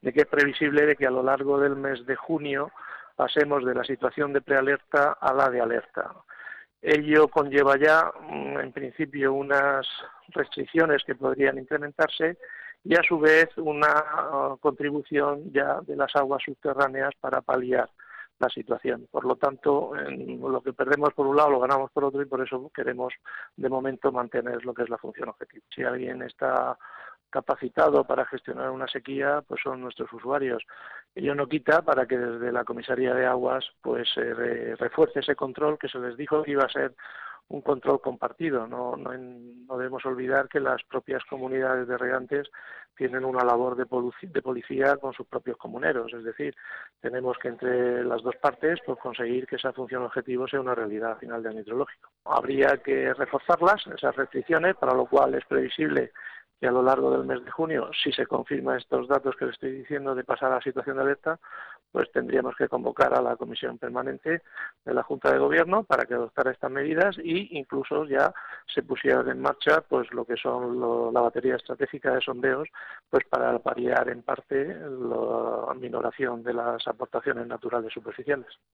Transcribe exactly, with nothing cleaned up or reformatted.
de que es previsible de que a lo largo del mes de junio pasemos de la situación de prealerta a la de alerta. Ello conlleva ya, en principio, unas restricciones que podrían incrementarse y, a su vez, una uh, contribución ya de las aguas subterráneas para paliar la situación. Por lo tanto, en lo que perdemos por un lado lo ganamos por otro y por eso queremos, de momento, mantener lo que es la función objetivo. Si alguien está capacitado para gestionar una sequía, pues son nuestros usuarios. Ello no quita para que desde la Comisaría de Aguas pues se re, refuerce ese control que se les dijo que iba a ser un control compartido. No, no, no debemos olvidar que las propias comunidades de regantes tienen una labor de, de policía con sus propios comuneros, es decir, tenemos que entre las dos partes pues conseguir que esa función objetivo sea una realidad a final de año hidrológico. Habría que reforzarlas, esas restricciones, para lo cual es previsible que a lo largo del mes de junio, si se confirman estos datos que le estoy diciendo de pasar a la situación de alerta, pues tendríamos que convocar a la Comisión Permanente de la Junta de Gobierno para que adoptara estas medidas e incluso ya se pusieran en marcha pues lo que son lo, la batería estratégica de sondeos pues para paliar en parte la minoración de las aportaciones naturales superficiales.